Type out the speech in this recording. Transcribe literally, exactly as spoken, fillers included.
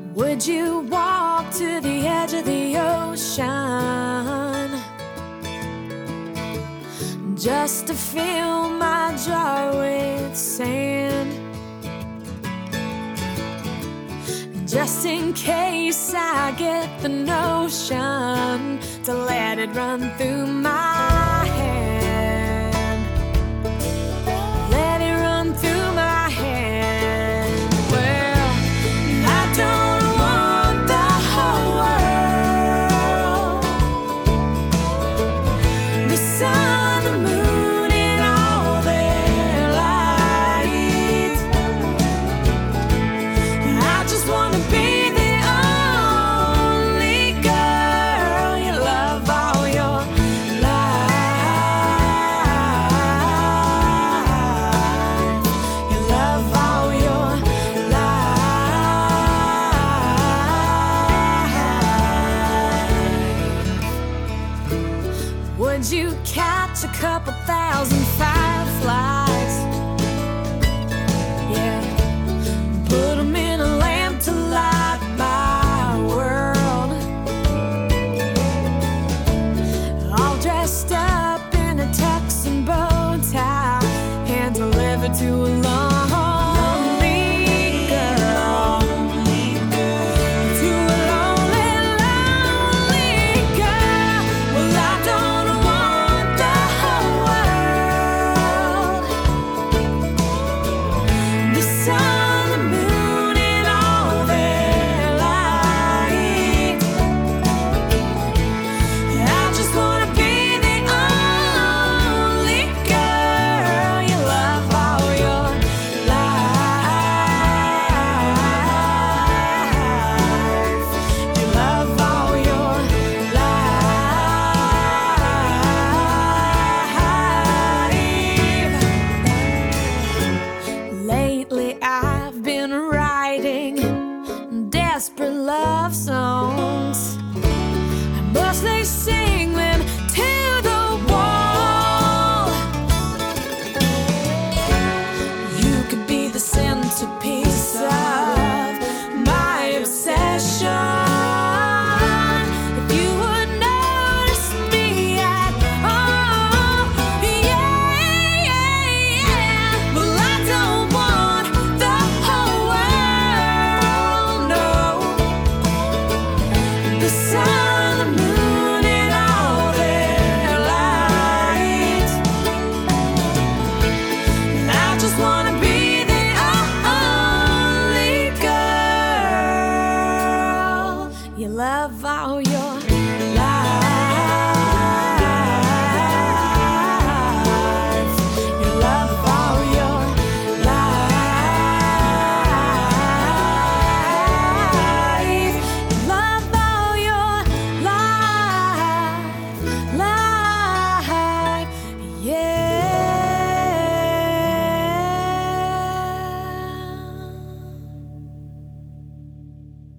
Would you walk to the edge of the ocean just to fill my jar with sand? Just in case I get the notion to let it run through my hand. Let it run through my hand. Well, I don't want the whole world, the sun, the moon, and all their light. I just want to be the only girl you love all your life. You love all your life. Would you catch a couple thousand fireflies? Yeah. Put 'em in a lamp to light my world. All dressed up in a tux and bow tie, and delivered to a lonely girl. To a lonely, lonely girl. Well, I don't want the whole world, the sun, the moon, and all their light. I just wanna be the only girl you love all your life. You love all your life. Lately I've been writing desperate love songs. Must they sing them to the wall? You could be the centerpiece of my obsession. If you would notice me at all, yeah, yeah, yeah. Well, I don't want the whole world, no. The sun, the moon, and all their light. I just want